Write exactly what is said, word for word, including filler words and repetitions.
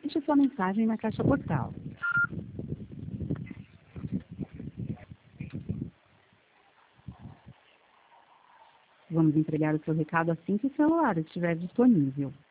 Deixe sua mensagem na caixa postal. Vamos entregar o seu recado assim que o celular estiver disponível.